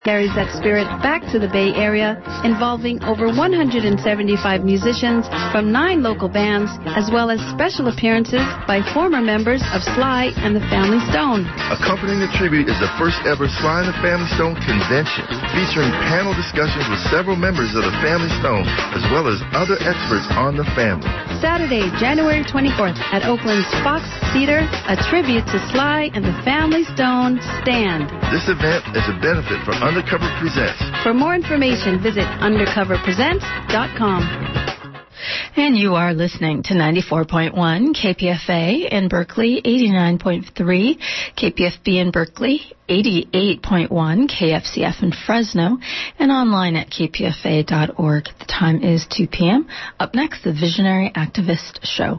carries that spirit back to the Bay Area, involving over 175 musicians from 9 local bands, as well as special appearances by former members of Sly and the Family Stone. Accompanying the tribute is the first ever Sly and the Family Stone convention, featuring panel discussions with several members of the Family Stone, as well as other experts on the family. Saturday, January 24th at Oakland's Fox Theater, a tribute to Sly and the Family Stone stand. This event is a benefit for Undercover Presents. For more information, visit undercoverpresents.com. And you are listening to 94.1 KPFA in Berkeley, 89.3 KPFB in Berkeley, 88.1 KFCF in Fresno, and online at kpfa.org. The time is 2 p.m. Up next, the Visionary Activist Show.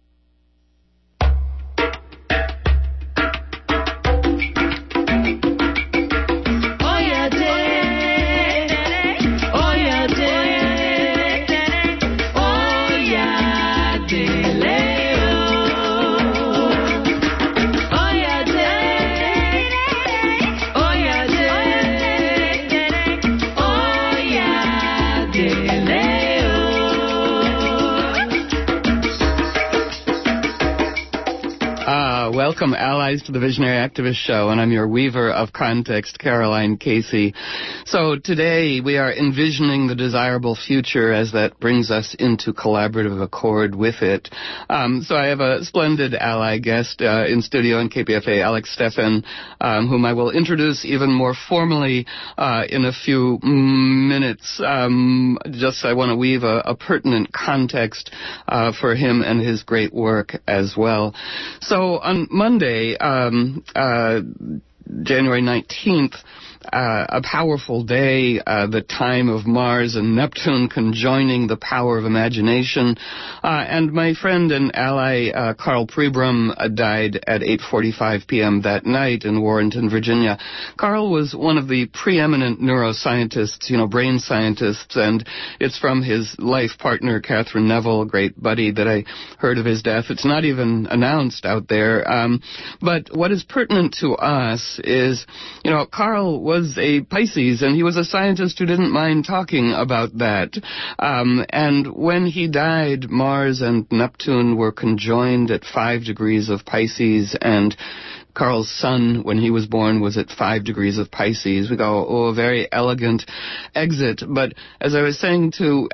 Welcome, allies, to the Visionary Activist Show, and I'm your weaver of context, Caroline Casey. So today we are envisioning the desirable future as that brings us into collaborative accord with it. So I have a splendid ally guest in studio in KPFA, Alex Steffen, whom I will introduce even more formally in a few minutes. Just I want to weave a pertinent context for him and his great work as well. So on Monday, January 19th, a powerful day, the time of Mars and Neptune conjoining the power of imagination. And my friend and ally, Carl Pribram, died at 8:45 p.m. that night in Warrenton, Virginia. Carl was one of the preeminent neuroscientists, brain scientists, and it's from his life partner, Catherine Neville, a great buddy, that I heard of his death. It's not even announced out there. But what is pertinent to us is, Carl was a Pisces, and he was a scientist who didn't mind talking about that. And when he died, Mars and Neptune were conjoined at 5 degrees of Pisces, and Carl's sun, when he was born, was at 5 degrees of Pisces. We go, a very elegant exit. But as I'd said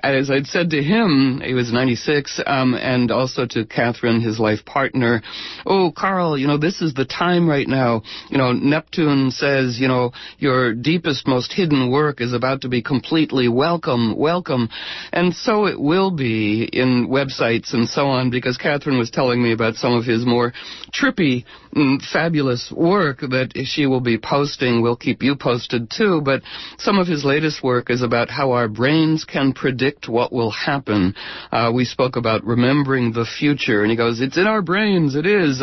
to him, he was 96, and also to Catherine, his life partner, Carl, this is the time right now. Neptune says, your deepest, most hidden work is about to be completely welcome. And so it will be in websites and so on, because Catherine was telling me about some of his more trippy, fabulous work that she will be posting. We'll keep you posted too, but some of his latest work is about how our brains can predict what will happen. We spoke about remembering the future, and he goes, it's in our brains, it is.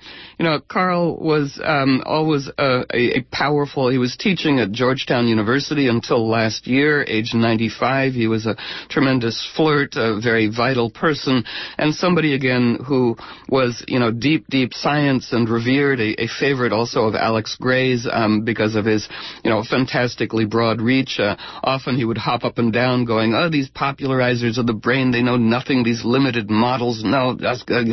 Carl was always a powerful, he was teaching at Georgetown University until last year, age 95. He was a tremendous flirt, a very vital person, and somebody, again, who was, deep science and revered, a favorite also of Alex Gray's because of his, fantastically broad reach. Often he would hop up and down going, these popularizers of the brain, they know nothing, these limited models, no, that's good,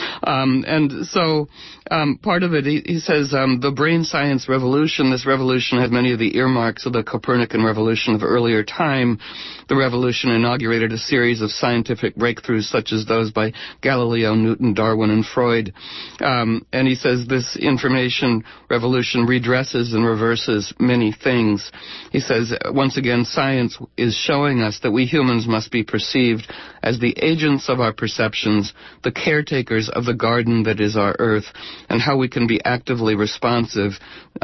And so part of it, he says, the brain science revolution, this revolution had many of the earmarks of the Copernican revolution of earlier time. The revolution inaugurated a series of scientific breakthroughs such as those by Galileo, Newton, Darwin, and Freud. And he says this information revolution redresses and reverses many things. He says, once again, science is showing us that we humans must be perceived as the agents of our perceptions, the caretakers of the garden that is our earth, and how we can be actively responsible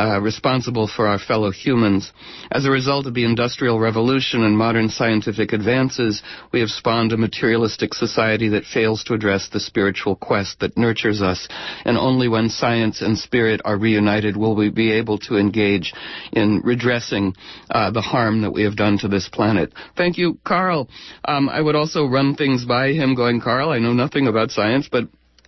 for our fellow humans. As a result of the Industrial Revolution and modern scientific advances, we have spawned a materialistic society that fails to address the spiritual quest that nurtures us, and only when science and spirit are reunited will we be able to engage in redressing the harm that we have done to this planet. Thank you, Carl. I would also run things by him going, Carl, I know nothing about science, but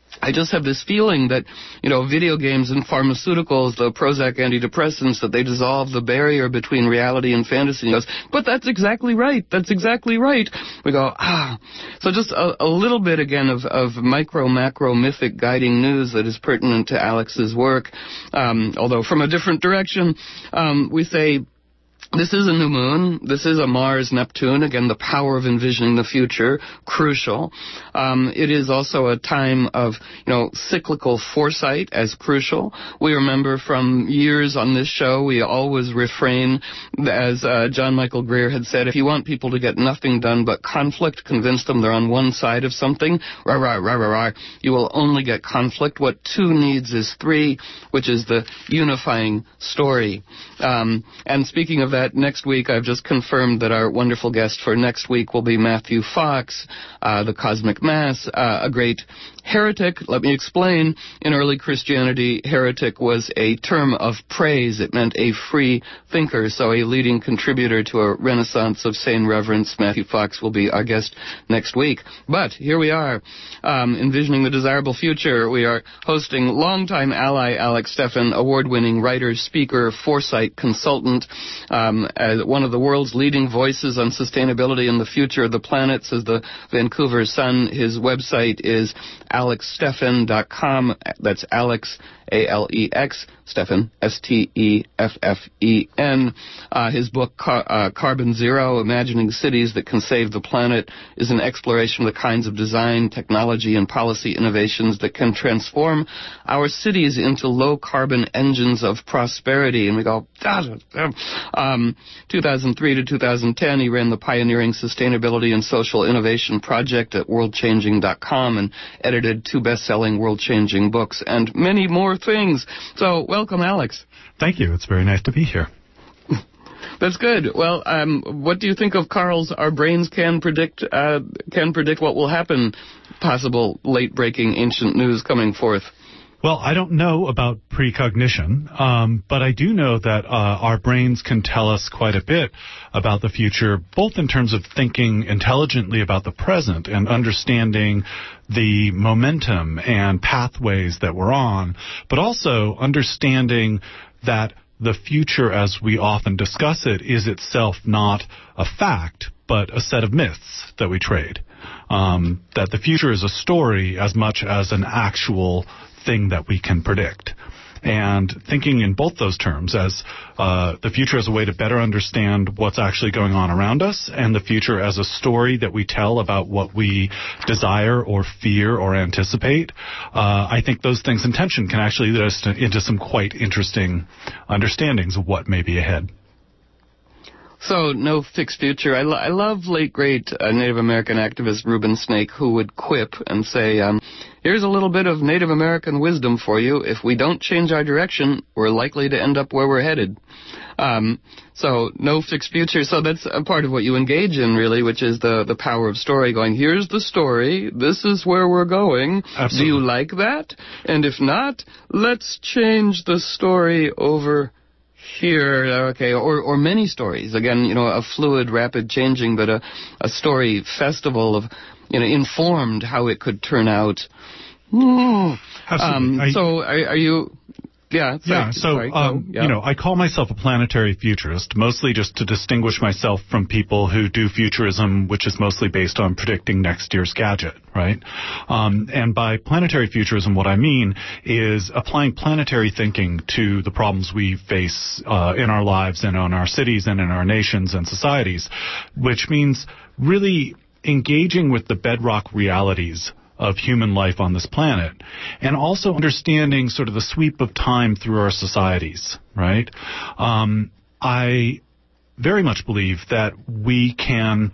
I just have this feeling that, video games and pharmaceuticals, the Prozac antidepressants, that they dissolve the barrier between reality and fantasy. He goes, but that's exactly right. That's exactly right. We go, So just a little bit, again, of micro, macro, mythic guiding news that is pertinent to Alex's work. Although from a different direction, we say, this is a new moon. This is a Mars-Neptune. Again, the power of envisioning the future, crucial. It is also a time of, cyclical foresight as crucial. We remember from years on this show, we always refrain, as John Michael Greer had said, if you want people to get nothing done but conflict, convince them they're on one side of something, rah, rah, rah, rah, rah, you will only get conflict. What two needs is three, which is the unifying story. And speaking of that, next week I've just confirmed that our wonderful guest for next week will be Matthew Fox, the Cosmic Mass, a great heretic. Let me explain. In early Christianity, heretic was a term of praise. It meant a free thinker, so a leading contributor to a renaissance of sane reverence. Matthew Fox will be our guest next week. But here we are, envisioning the desirable future. We are hosting longtime ally Alex Steffen, award-winning writer, speaker, foresight consultant, as one of the world's leading voices on sustainability and the future of the planet, says the Vancouver Sun. His website is alexsteffen.com. That's Alex, A-L-E-X, Steffen, S-T-E-F-F-E-N. His book, Carbon Zero, Imagining Cities That Can Save the Planet, is an exploration of the kinds of design, technology, and policy innovations that can transform our cities into low-carbon engines of prosperity. And we go, 2003 to 2010, he ran the Pioneering Sustainability and Social Innovation Project at worldchanging.com and edited 2 best-selling world-changing books and many more things. So, welcome, Alex. Thank you. It's very nice to be here. That's good. Well, what do you think of Carl's "Our brains can predict what will happen"? Possible late-breaking ancient news coming forth. Well, I don't know about precognition, but I do know that our brains can tell us quite a bit about the future, both in terms of thinking intelligently about the present and understanding the momentum and pathways that we're on, but also understanding that the future, as we often discuss it, is itself not a fact, but a set of myths that we trade. That the future is a story as much as an actual thing that we can predict. And thinking in both those terms as the future as a way to better understand what's actually going on around us, and the future as a story that we tell about what we desire or fear or anticipate, I think those things in tension can actually lead us into some quite interesting understandings of what may be ahead. So, no fixed future. I love late, great Native American activist Reuben Snake, who would quip and say, here's a little bit of Native American wisdom for you. If we don't change our direction, we're likely to end up where we're headed. So, no fixed future. So that's a part of what you engage in, really, which is the power of story, going, here's the story, this is where we're going. Absolutely. Do you like that? And if not, let's change the story over here, okay, or many stories. Again, a fluid, rapid changing, but a story festival of, informed how it could turn out. Absolutely. So are you... Yeah. I call myself a planetary futurist, mostly just to distinguish myself from people who do futurism, which is mostly based on predicting next year's gadget, right? And by planetary futurism, what I mean is applying planetary thinking to the problems we face in our lives and on our cities and in our nations and societies, which means really engaging with the bedrock realities of human life on this planet, and also understanding sort of the sweep of time through our societies, right? I very much believe that we can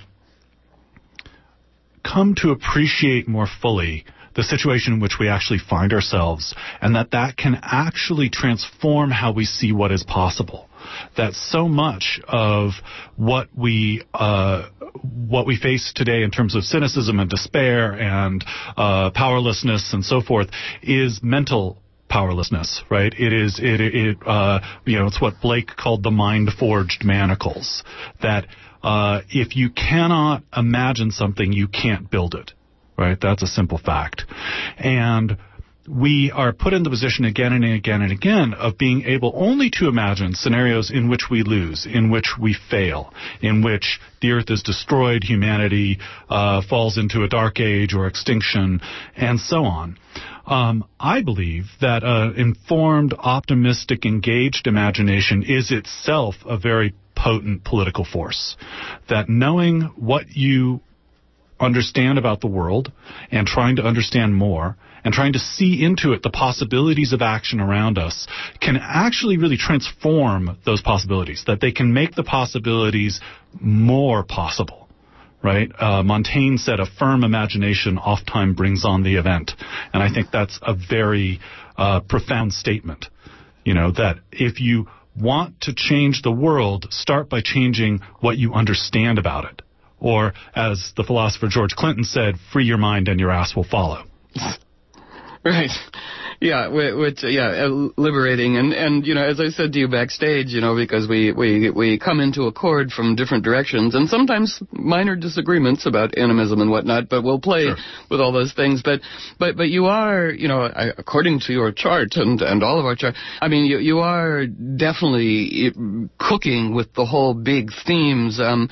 come to appreciate more fully the situation in which we actually find ourselves, and that can actually transform how we see what is possible. That so much of what we face today in terms of cynicism and despair and powerlessness and so forth is mental powerlessness, right? It's what Blake called the mind-forged manacles. That if you cannot imagine something, you can't build it. right? That's a simple fact. And we are put in the position again and again and again of being able only to imagine scenarios in which we lose, in which we fail, in which the Earth is destroyed, humanity falls into a dark age or extinction, and so on. I believe that informed, optimistic, engaged imagination is itself a very potent political force. That knowing what you understand about the world and trying to understand more and trying to see into it the possibilities of action around us can actually really transform those possibilities, that they can make the possibilities more possible, right? Montaigne said, a firm imagination oft-time brings on the event. And I think that's a very profound statement, that if you want to change the world, start by changing what you understand about it. Or, as the philosopher George Clinton said, free your mind and your ass will follow. Right. Yeah, liberating. And as I said to you backstage, because we come into accord from different directions and sometimes minor disagreements about animism and whatnot, but we'll play with all those things. But you are, according to your chart and all of our chart, I mean, you are definitely cooking with the whole big themes, and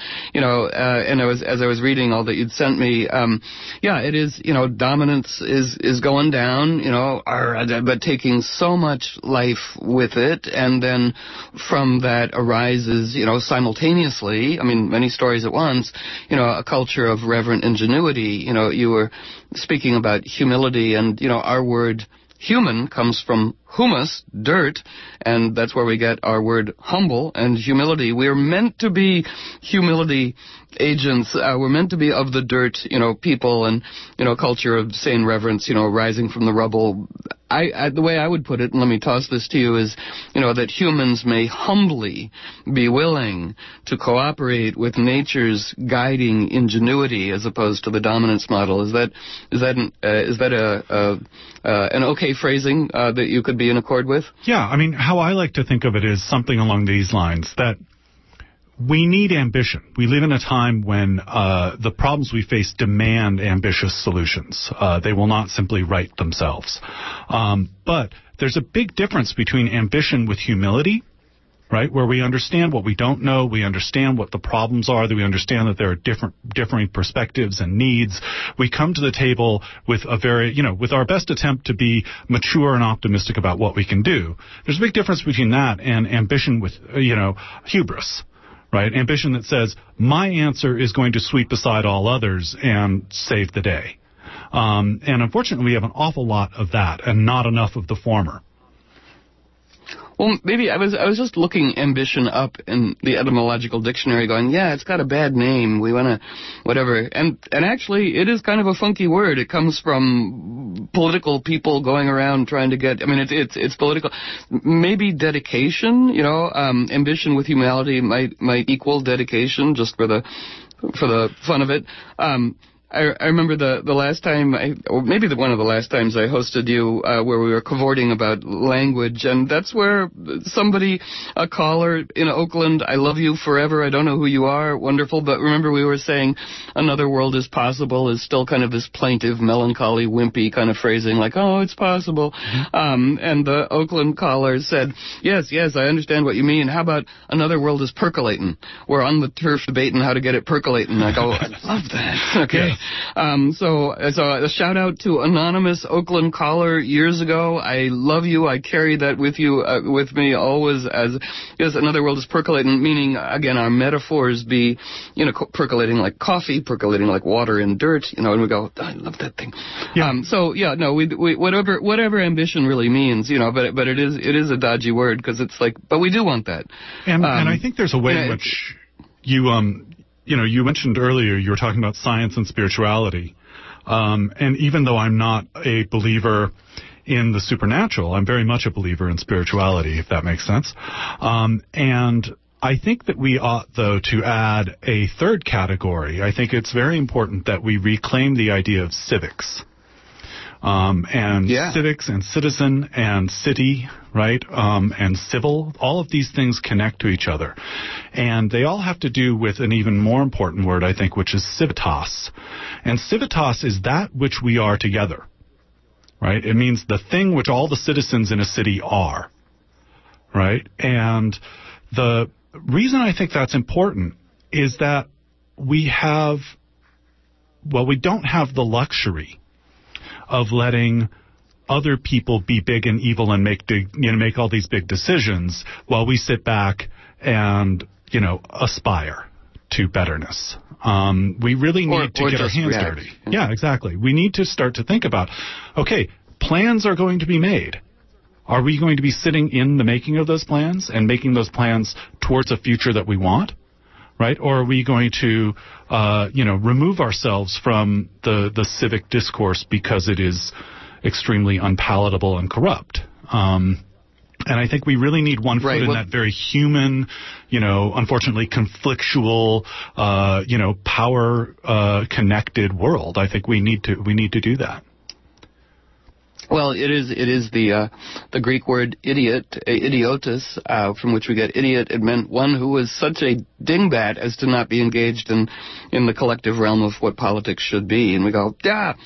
as I was reading all that you'd sent me, it is, dominance is going down, but taking so much life with it, and then from that arises, simultaneously, I mean, many stories at once, a culture of reverent ingenuity. You were speaking about humility, and, our word human comes from humus, dirt, and that's where we get our word humble and humility. We're meant to be humility agents. We're meant to be of the dirt, people, and, culture of sane reverence, rising from the rubble. The way I would put it, and let me toss this to you, is, that humans may humbly be willing to cooperate with nature's guiding ingenuity as opposed to the dominance model. Is that an okay phrasing that you could be in accord with? Yeah, I mean, how I like to think of it is something along these lines, that we need ambition. We live in a time when the problems we face demand ambitious solutions. They will not simply right themselves. But there's a big difference between ambition with humility, right, where we understand what we don't know, we understand what the problems are, that we understand that there are differing perspectives and needs. We come to the table with with our best attempt to be mature and optimistic about what we can do. There's a big difference between that and ambition with, hubris. Right? Ambition that says, my answer is going to sweep aside all others and save the day. And unfortunately, we have an awful lot of that and not enough of the former. Well, maybe I was just looking ambition up in the etymological dictionary going, it's got a bad name. We want to, whatever. And actually, it is kind of a funky word. It comes from political people going around trying to get, it's political. Maybe dedication, ambition with humility might equal dedication just for the fun of it. I remember the last time, or maybe one of the last times I hosted you, where we were cavorting about language, and that's where somebody, a caller in Oakland, I love you forever, I don't know who you are, wonderful, but remember we were saying another world is possible is still kind of this plaintive, melancholy, wimpy kind of phrasing, like, oh, it's possible. And the Oakland caller said, yes, I understand what you mean. How about another world is percolating? We're on the turf debating how to get it percolating. I go, I love that. Okay. Yes. So a shout out to anonymous Oakland caller years ago. I love you. I carry that with you, with me always as, yes, another world is percolating, meaning, again, our metaphors be, percolating like coffee, percolating like water in dirt, and we go, I love that thing. Yeah. We whatever ambition really means, but it is a dodgy word because it's like, but we do want that. And I think there's a way in which you mentioned earlier, you were talking about science and spirituality. And even though I'm not a believer in the supernatural, I'm very much a believer in spirituality, if that makes sense. And I think that we ought, though, to add a third category. I think it's very important that we reclaim the idea of civics. and civics and citizen and city, right, and civil. All of these things connect to each other. And they all have to do with an even more important word, I think, which is civitas. And civitas is that which we are together, right? It means the thing which all the citizens in a city are, right? And the reason I think that's important is that we don't have the luxury of letting other people be big and evil and make all these big decisions while we sit back and, aspire to betterness. We really need to get our hands dirty. Yeah, exactly. We need to start to think about, okay, plans are going to be made. Are we going to be sitting in the making of those plans and making those plans towards a future that we want? Right? Or are we going to, remove ourselves from the civic discourse because it is extremely unpalatable and corrupt? And I think we really need one foot in that very human, unfortunately conflictual, power connected world. I think we need to do that. Well, it is the Greek word idiotus, from which we get idiot. It meant one who was such a dingbat as to not be engaged in the collective realm of what politics should be. And we go,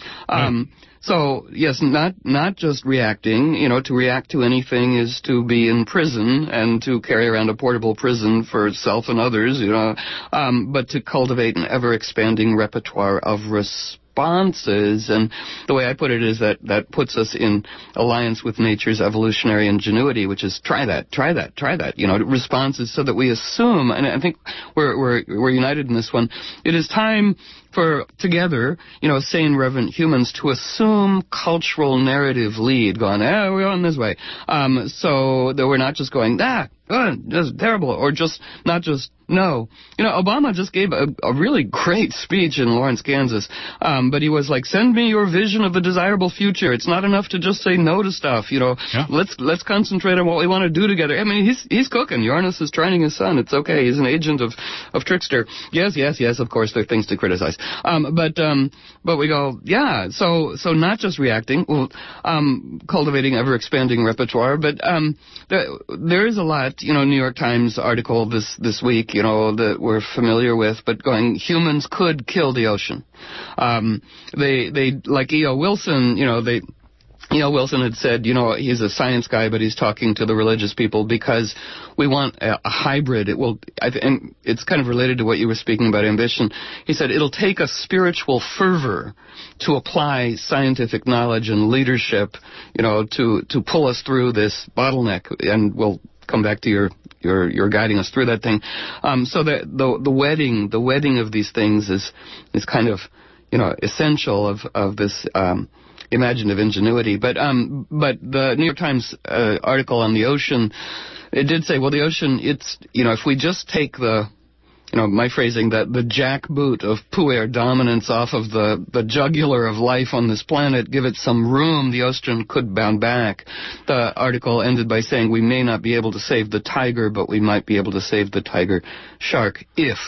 So, yes, not just reacting. To react to anything is to be in prison and to carry around a portable prison for self and others, but to cultivate an ever-expanding repertoire of responses. And the way I put it is that puts us in alliance with nature's evolutionary ingenuity, which is try that. Responses so that we assume, and I think we're united in this one. It is time for together, sane, reverent humans to assume cultural narrative lead, going, we're going this way, so that we're not just going, that's terrible, or just not just no. Obama just gave a really great speech in Lawrence, Kansas, but he was like, send me your vision of the desirable future. It's not enough to just say no to stuff, Let's concentrate on what we want to do together. I mean, he's cooking. Uranus is trining his sun. It's okay. He's an agent of trickster. Yes, of course, there are things to criticize. But we go, so not just reacting, cultivating ever-expanding repertoire, but there is a lot, New York Times article this week, that we're familiar with, but going, humans could kill the ocean. They like E.O. Wilson, E.O. Wilson had said, he's a science guy, but he's talking to the religious people because we want a hybrid. And it's kind of related to what you were speaking about ambition. He said it'll take a spiritual fervor to apply scientific knowledge and leadership, to pull us through this bottleneck. And we'll come back to your guiding us through that thing. So that the wedding of these things is kind of, essential of this, imaginative ingenuity. But the New York Times article on the ocean, it did say, well, the ocean, it's, if we just take my phrasing, that the jackboot of puer dominance off of the jugular of life on this planet, give it some room, the ocean could bound back. The article ended by saying we may not be able to save the tiger, but we might be able to save the tiger shark if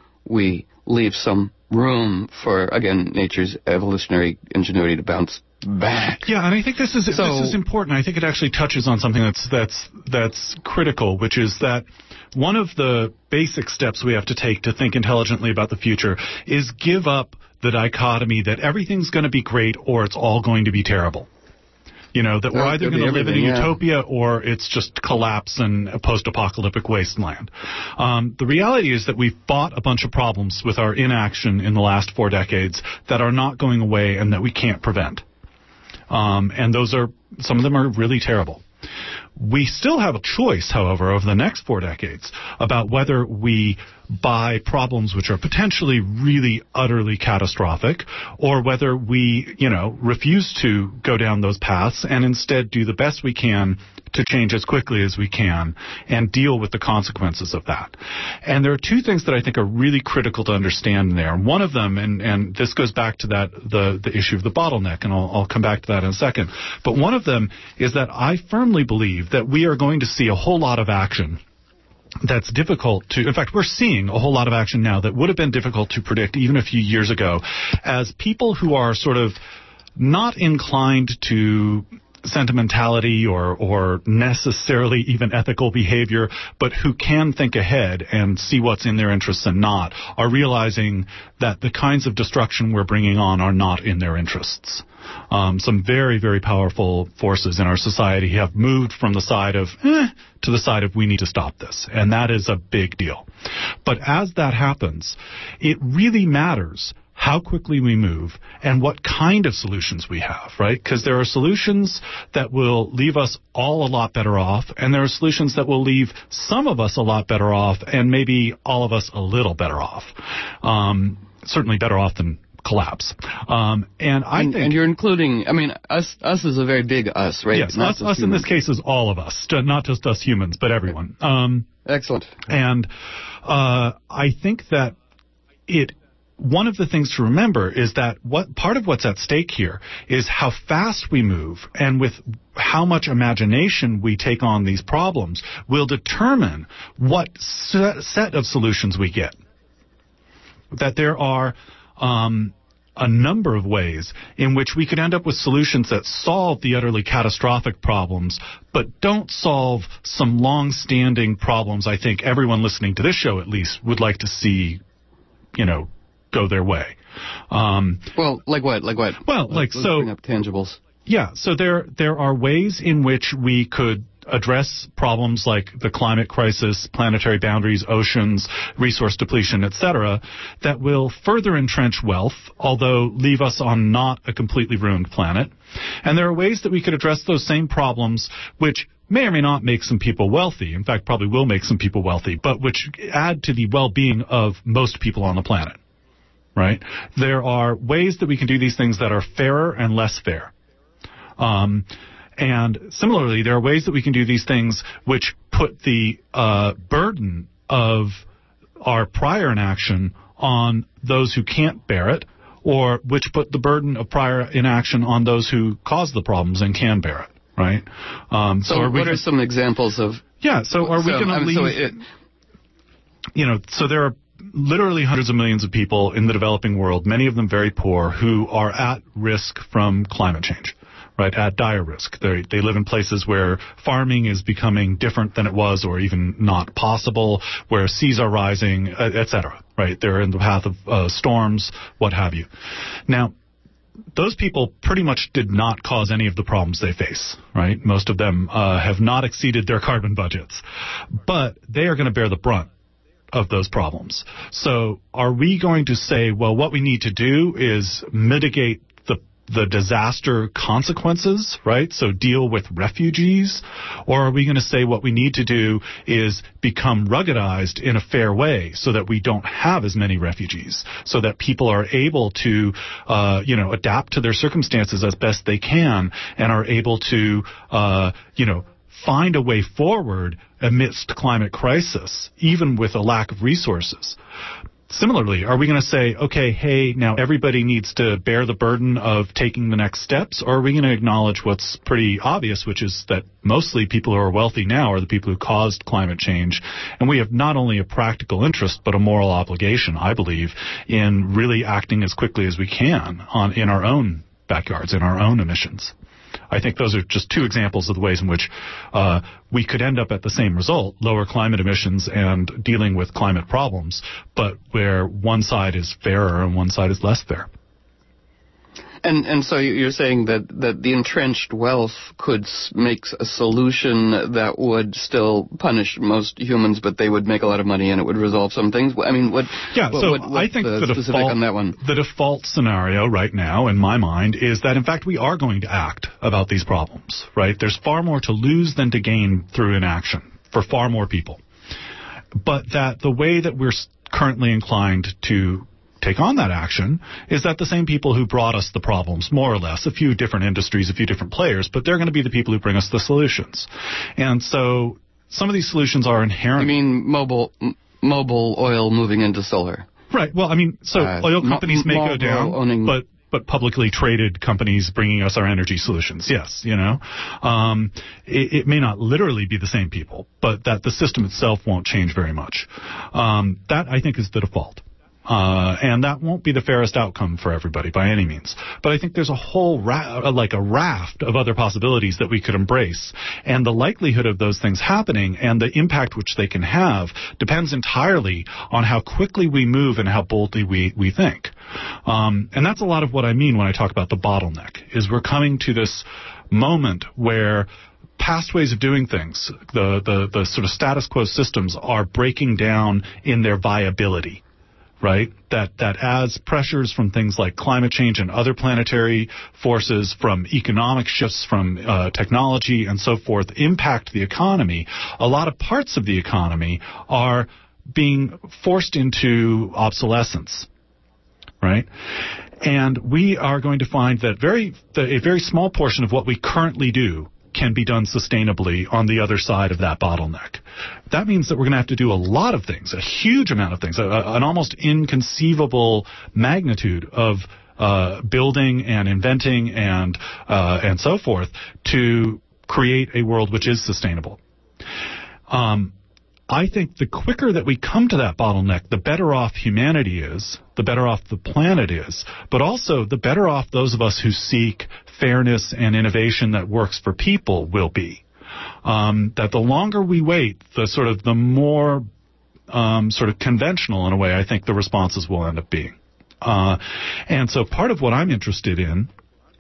we leave some room for, again, nature's evolutionary ingenuity to bounce back. Yeah, and I think this is important. I think it actually touches on something that's critical, which is that one of the basic steps we have to take to think intelligently about the future is give up the dichotomy that everything's going to be great or it's all going to be terrible. That we're either going to live in a utopia or it's just collapse and a post-apocalyptic wasteland. The reality is that we've fought a bunch of problems with our inaction in the last 4 decades that are not going away and that we can't prevent. And some of them are really terrible. We still have a choice, however, over the next 4 decades about whether we buy problems which are potentially really utterly catastrophic, or whether we, refuse to go down those paths and instead do the best we can to change as quickly as we can and deal with the consequences of that. And there are 2 things that I think are really critical to understand there. One of them, and this goes back to the issue of the bottleneck, and I'll come back to that in a second, but one of them is that I firmly believe that we are going to see a whole lot of action that's difficult to, in fact, we're seeing a whole lot of action now that would have been difficult to predict even a few years ago, as people who are sort of not inclined to sentimentality or necessarily even ethical behavior, but who can think ahead and see what's in their interests and not, are realizing that the kinds of destruction we're bringing on are not in their interests. Some very, very powerful forces in our society have moved from the side of to the side of we need to stop this, and that is a big deal. But as that happens, it really matters how quickly we move and what kind of solutions we have, right? Because there are solutions that will leave us all a lot better off, and there are solutions that will leave some of us a lot better off, and maybe all of us a little better off. Certainly better off than collapse. And you're including, I mean, us is a very big us, right? Yes, us in this case is all of us, not just us humans, but everyone. Excellent. And I think that one of the things to remember is that part of what's at stake here is how fast we move, and with how much imagination we take on these problems will determine what set of solutions we get. That there are a number of ways in which we could end up with solutions that solve the utterly catastrophic problems, but don't solve some long-standing problems I think everyone listening to this show at least would like to see, go their way. Well, like what? Well, let's bring up tangibles. Yeah, so there are ways in which we could address problems like the climate crisis, planetary boundaries, oceans, resource depletion, etc., that will further entrench wealth, although leave us on not a completely ruined planet. And there are ways that we could address those same problems which may or may not make some people wealthy, in fact probably will make some people wealthy, but which add to the well-being of most people on the planet. Right? There are ways that we can do these things that are fairer and less fair. And similarly, there are ways that we can do these things which put the burden of our prior inaction on those who can't bear it, or which put the burden of prior inaction on those who cause the problems and can bear it. Right? So what are some examples of... Yeah, so are we going to leave... So there are literally hundreds of millions of people in the developing world, many of them very poor, who are at risk from climate change, right, at dire risk. They live in places where farming is becoming different than it was or even not possible, where seas are rising, etc., right? They're in the path of storms, what have you. Now, those people pretty much did not cause any of the problems they face, right? Most of them have not exceeded their carbon budgets, but they are going to bear the brunt of those problems. So are we going to say, well, what we need to do is mitigate the disaster consequences, right? So deal with refugees? Or are we going to say what we need to do is become ruggedized in a fair way so that we don't have as many refugees, so that people are able to, adapt to their circumstances as best they can and are able to, find a way forward amidst climate crisis, even with a lack of resources? Similarly, are we going to say, okay, hey, now everybody needs to bear the burden of taking the next steps, or are we going to acknowledge what's pretty obvious, which is that mostly people who are wealthy now are the people who caused climate change, and we have not only a practical interest, but a moral obligation, I believe, in really acting as quickly as we can in our own backyards, in our own emissions. I think those are just two examples of the ways in which we could end up at the same result, lower climate emissions and dealing with climate problems, but where one side is fairer and one side is less fair. And so you're saying that the entrenched wealth could make a solution that would still punish most humans, but they would make a lot of money and it would resolve some things? I mean, I think the default scenario right now, in my mind, is that, in fact, we are going to act about these problems, right? There's far more to lose than to gain through inaction for far more people. But that the way that we're currently inclined to take on that action is that the same people who brought us the problems, more or less, a few different industries, a few different players, but they're going to be the people who bring us the solutions. And so some of these solutions are inherent. You mean mobile oil moving into solar? Right. Well, I mean, so oil companies may go down, but publicly traded companies bringing us our energy solutions, yes, it may not literally be the same people, but that the system itself won't change very much. That, I think, is the default. And that won't be the fairest outcome for everybody by any means. But I think there's a whole a raft of other possibilities that we could embrace. And the likelihood of those things happening and the impact which they can have depends entirely on how quickly we move and how boldly we think. And that's a lot of what I mean when I talk about the bottleneck, is we're coming to this moment where past ways of doing things, the sort of status quo systems, are breaking down in their viability. Right? That as pressures from things like climate change and other planetary forces, from economic shifts, from technology and so forth, impact the economy, a lot of parts of the economy are being forced into obsolescence. Right? And we are going to find that a very small portion of what we currently do can be done sustainably on the other side of that bottleneck. That means that we're going to have to do a lot of things, a huge amount of things, an almost inconceivable magnitude of building and inventing and so forth to create a world which is sustainable. I think the quicker that we come to that bottleneck, the better off humanity is, the better off the planet is, but also the better off those of us who seek fairness and innovation that works for people will be. That the longer we wait, the more sort of conventional, in a way, I think the responses will end up being. And so part of what I'm interested in,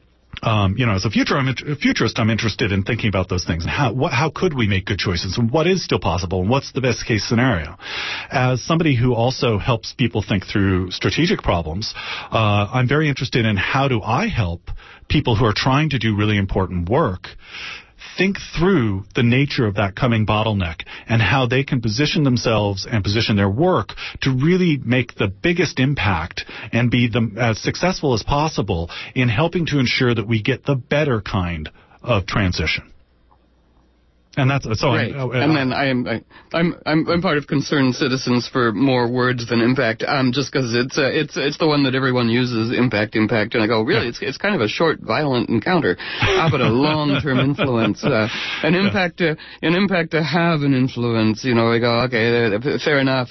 as a futurist, I'm interested in thinking about those things and how could we make good choices and what is still possible and what's the best case scenario. As somebody who also helps people think through strategic problems, I'm very interested in how do I help people who are trying to do really important work think through the nature of that coming bottleneck and how they can position themselves and position their work to really make the biggest impact and be as successful as possible in helping to ensure that we get the better kind of transition. And that's so. Right. And then I'm part of Concerned Citizens for More Words Than Impact. Just because it's the one that everyone uses, impact, and I go, really, yeah. It's kind of a short, violent encounter. How about a long-term influence? An impact to have an influence. We go, okay, fair enough.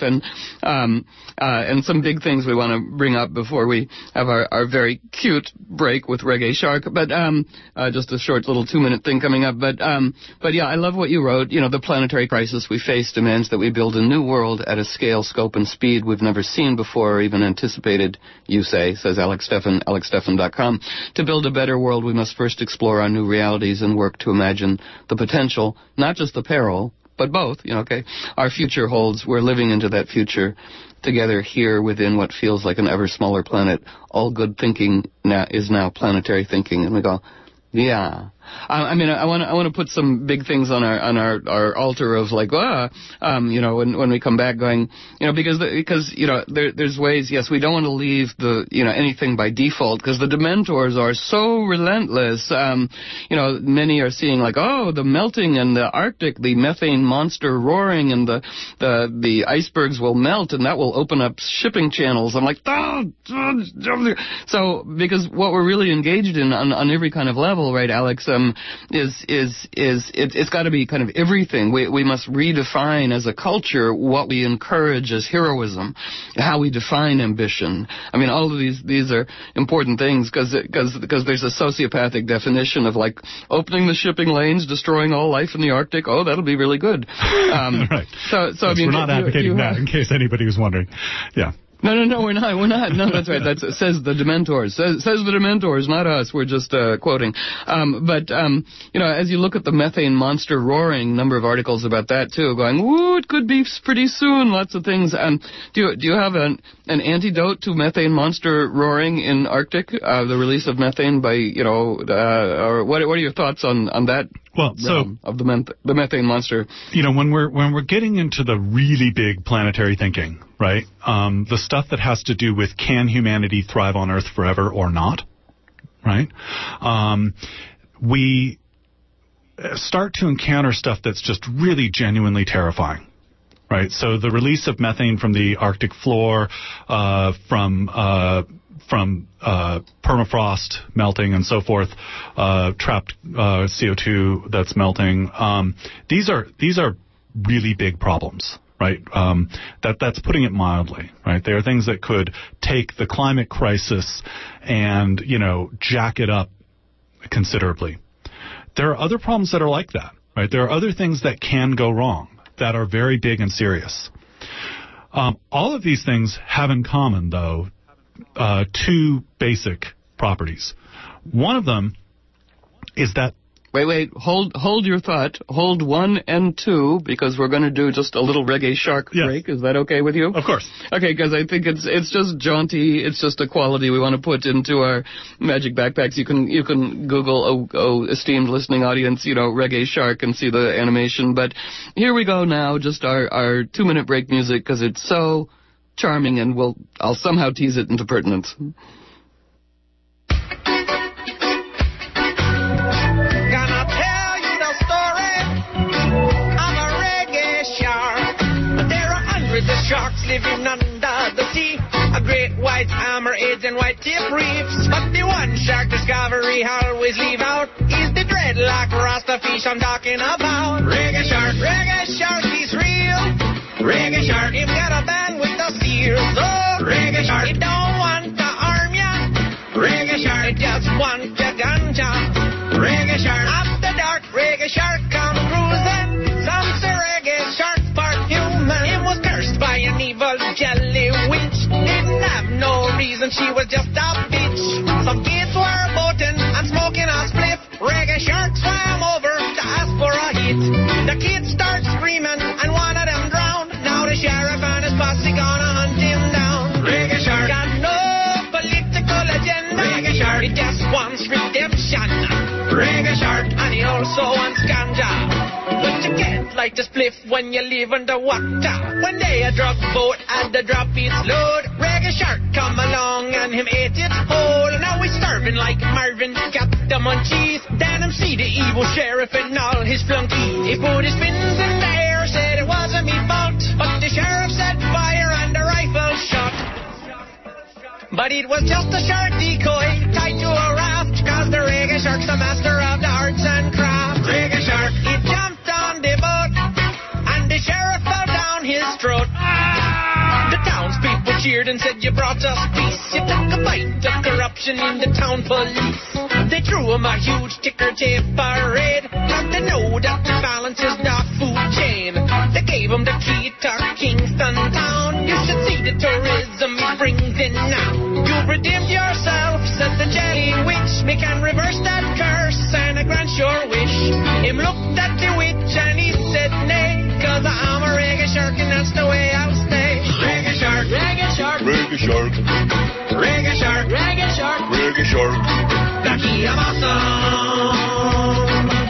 And some big things we want to bring up before we have our very cute break with Reggae Shark. But just a short little 2-minute thing coming up. But yeah, I love what you wrote. The planetary crisis we face demands that we build a new world at a scale, scope, and speed we've never seen before or even anticipated, you say, says Alex Steffen, alexsteffen.com. To build a better world, we must first explore our new realities and work to imagine the potential, not just the peril, but both. Our future holds. We're living into that future together here within what feels like an ever smaller planet. All good thinking is now planetary thinking. And we go, yeah. I want to put some big things on our altar of like, when we come back going, because there's ways, yes, we don't want to leave anything by default because the Dementors are so relentless. Many are seeing like, the melting in the Arctic, the methane monster roaring and the icebergs will melt and that will open up shipping channels. I'm like, so because what we're really engaged in on every kind of level, right, Alex, it's got to be kind of everything. We must redefine as a culture what we encourage as heroism, how we define ambition. All of these are important things because there's a sociopathic definition of like opening the shipping lanes, destroying all life in the Arctic. Oh, that'll be really good. Right. So yes, we're not advocating that, in case anybody was wondering. Yeah. No, we're not. No, that's right. That says the Dementors. Says the Dementors, not us. We're just quoting. But as you look at the methane monster roaring, number of articles about that too, going, woo, it could be pretty soon. Lots of things. Do you have an antidote to methane monster roaring in Arctic? The release of methane by or what are your thoughts on that? Well, of the methane monster. When we're getting into the really big planetary thinking, right? The stuff that has to do with can humanity thrive on Earth forever or not, right? We start to encounter stuff that's just really genuinely terrifying. Right? So the release of methane from the Arctic floor, from permafrost melting and so forth, trapped CO2 that's melting. These are really big problems, right? That's putting it mildly, right? They are things that could take the climate crisis and, jack it up considerably. There are other problems that are like that, right? There are other things that can go wrong that are very big and serious. All of these things have in common, though, two basic properties. One of them is that... Wait. Hold your thought. Hold 1 and 2, because we're going to do just a little Reggae Shark break. Is that okay with you? Of course. Okay, because I think it's just jaunty. It's just a quality we want to put into our magic backpacks. You can Google, esteemed listening audience, Reggae Shark and see the animation. But here we go now, just our 2-minute break music, because it's so charming, and I'll somehow tease it into pertinence. Sharks living under the sea, a great white hammerheads and white tip reefs. But the one shark discovery I always leave out is the dreadlock Rasta fish I'm talking about. Reggae shark, he's real. Reggae shark, he's got a band with the seals. Oh, reggae shark, he don't want to harm ya. Reggae shark, he just want the ganja. Reggae shark, after dark, reggae shark come cruising. Some say reggae shark part human. He was cursed by an evil jelly witch. Didn't have no reason, she was just a bitch. Some kids were boating and smoking a spliff. Reggae shark swam over to ask for a hit. The kids start screaming and one of them drowned. Now the sheriff and his posse gonna hunt him down. Reggae shark got no political agenda. Reggae shark, he just wants redemption. Reggae shark, and he also wants ganja. But you can't light a spliff when you live underwater. One day a drug boat had to drop its load. Reggae shark come along and him ate it whole. Now he's starving like Marvin, got the munchies. Then him see the evil sheriff and all his flunkies. He put his fins in the air, said it wasn't me fault. But the sheriff set fire and the rifle shot. But it was just a shark decoy tied to a raft, cause the reggae shark's the master of the arts and crafts. Reggae shark, he jumped on the boat, and the sheriff fell down his throat. The townspeople cheered and said, you brought us peace. You took a bite of corruption in the town police. They threw him a huge ticker tape parade, cause they know that the balance is not food chain. They gave him the key to Kingston town. You should see the tourism he brings in now. You've redeemed yourself, said the jelly witch. Me can reverse that curse and I grant your wish. Him looked at the witch and he said nay, cause I'm a reggae shark and that's the way I'll stay. Reggae shark, reggae shark, reggae shark, reggae shark, reggae shark, reggae shark. The key of awesome.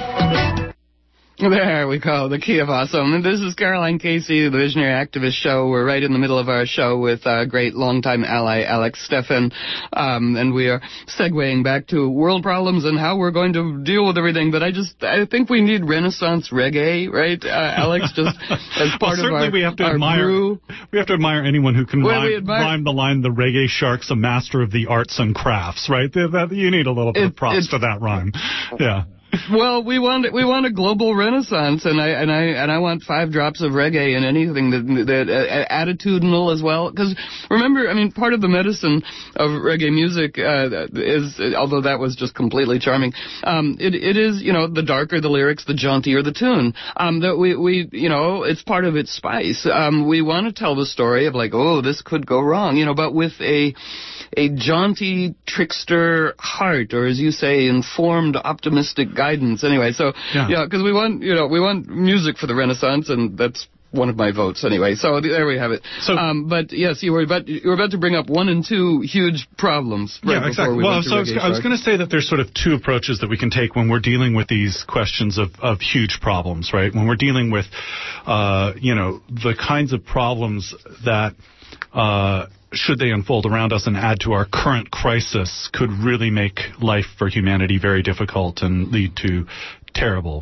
There we go, the key of awesome. And this is Caroline Casey, the Visionary Activist Show. We're right in the middle of our show with great longtime ally Alex Steffen. And we are segueing back to world problems and how we're going to deal with everything. But I think we need Renaissance reggae, right, Alex? Just as part of our, we have to admire anyone who can rhyme the line, the reggae shark's a master of the arts and crafts, right? You need a little bit of props for that rhyme. Yeah. Well, we want a global renaissance, and I want 5 drops of reggae in anything that attitudinal as well. Because remember, I mean, part of the medicine of reggae music is, although that was just completely charming, it is, the darker the lyrics, the jauntier the tune. That we it's part of its spice. We want to tell the story of like, oh, this could go wrong, but with a jaunty trickster heart, or as you say, informed, optimistic guidance. Anyway, so because we want music for the Renaissance, and that's one of my votes anyway. So there we have it. So, but yes, you were about to bring up 1 and 2 huge problems. Right, yeah, exactly. Well, so I was going to say that there's sort of 2 approaches that we can take when we're dealing with these questions of huge problems, right? When we're dealing with, the kinds of problems that should they unfold around us and add to our current crisis, could really make life for humanity very difficult and lead to terrible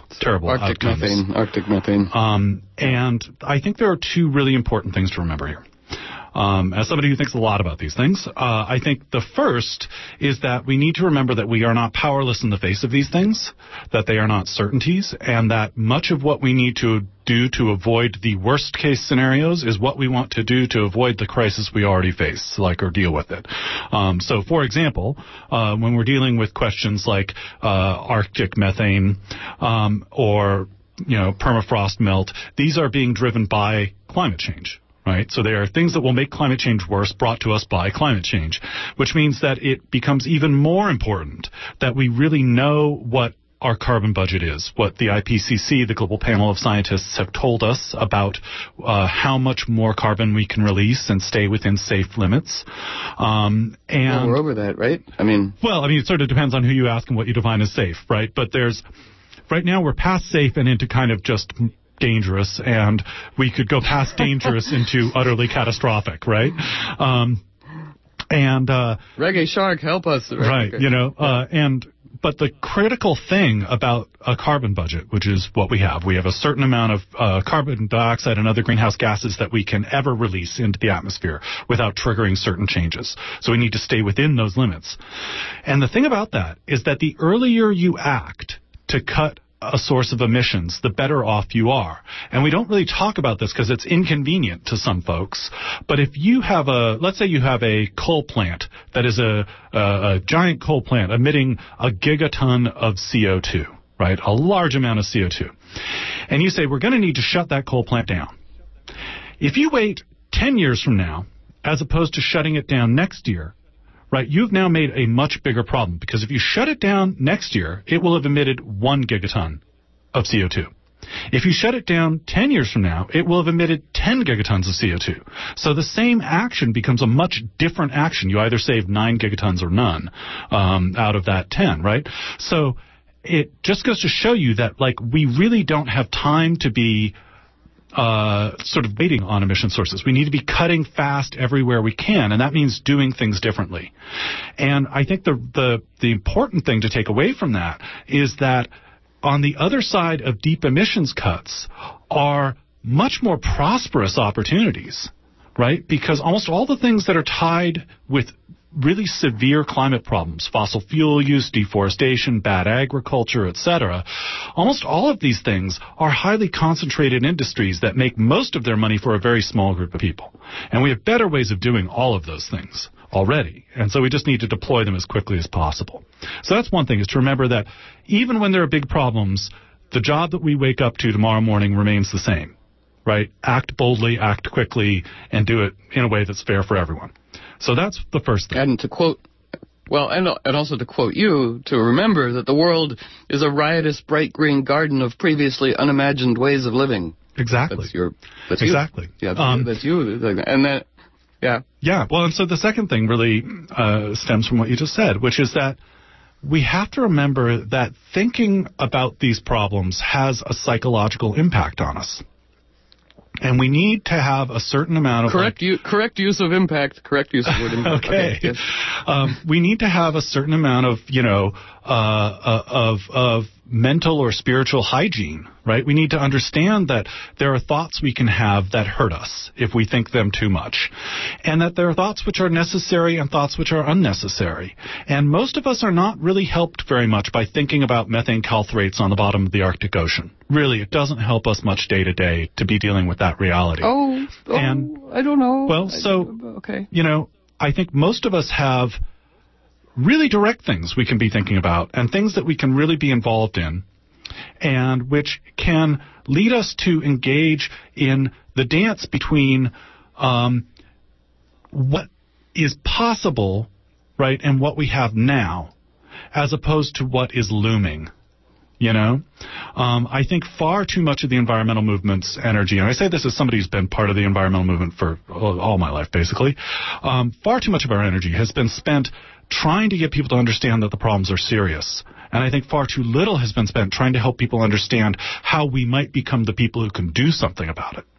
outcomes. Arctic methane. And I think there are 2 really important things to remember here. As somebody who thinks a lot about these things, I think the first is that we need to remember that we are not powerless in the face of these things, that they are not certainties, and that much of what we need to do to avoid the worst case scenarios is what we want to do to avoid the crisis we already face, or deal with it. So, for example, when we're dealing with questions like Arctic methane or permafrost melt, these are being driven by climate change. Right? So there are things that will make climate change worse brought to us by climate change, which means that it becomes even more important that we really know what our carbon budget is, what the IPCC, the Global Panel of Scientists, have told us about how much more carbon we can release and stay within safe limits. And we're over that, right? It sort of depends on who you ask and what you define as safe, right? But right now we're past safe and into kind of just dangerous, and we could go past dangerous into utterly catastrophic, right? Reggae Shark, help us. Right, but the critical thing about a carbon budget, which is what we have a certain amount of carbon dioxide and other greenhouse gases that we can ever release into the atmosphere without triggering certain changes. So we need to stay within those limits. And the thing about that is that the earlier you act to cut a source of emissions, the better off you are. And we don't really talk about this because it's inconvenient to some folks. But if you have let's say you have a coal plant that is a giant coal plant emitting a gigaton of CO2, right? A large amount of CO2. And you say, we're going to need to shut that coal plant down. If you wait 10 years from now, as opposed to shutting it down next year, right, you've now made a much bigger problem, because if you shut it down next year, it will have emitted 1 gigaton of CO2. If you shut it down 10 years from now, it will have emitted 10 gigatons of CO2. So the same action becomes a much different action. You either save 9 gigatons or none out of that 10, right? So it just goes to show you that, we really don't have time to be sort of waiting on emission sources. We need to be cutting fast everywhere we can, and that means doing things differently. And I think the important thing to take away from that is that on the other side of deep emissions cuts are much more prosperous opportunities, right? Because almost all the things that are tied with really severe climate problems, fossil fuel use, deforestation, bad agriculture, etc., almost all of these things are highly concentrated industries that make most of their money for a very small group of people. And we have better ways of doing all of those things already. And so we just need to deploy them as quickly as possible. So that's one thing, is to remember that even when there are big problems, the job that we wake up to tomorrow morning remains the same, right? Act boldly, act quickly, and do it in a way that's fair for everyone. So that's the first thing. And to quote, and also to quote you, to remember that the world is a riotous, bright green garden of previously unimagined ways of living. Exactly. That's exactly. You. Yeah, that's you. And that, yeah. Yeah, well, and so the second thing really stems from what you just said, which is that we have to remember that thinking about these problems has a psychological impact on us. And we need to have a certain amount of... Correct use of impact. Correct use of word impact. Okay. Yes. We need to have a certain amount of, of mental or spiritual hygiene, right? We need to understand that there are thoughts we can have that hurt us if we think them too much, and that there are thoughts which are necessary and thoughts which are unnecessary. And most of us are not really helped very much by thinking about methane calthrates on the bottom of the Arctic Ocean. Really, it doesn't help us much day to day to be dealing with that reality. And I don't know. Well, okay. I think most of us have really direct things we can be thinking about, and things that we can really be involved in, and which can lead us to engage in the dance between what is possible, right, and what we have now, as opposed to what is looming. I think far too much of the environmental movement's energy, and I say this as somebody who's been part of the environmental movement for all my life, basically, far too much of our energy has been spent trying to get people to understand that the problems are serious. And I think far too little has been spent trying to help people understand how we might become the people who can do something about it.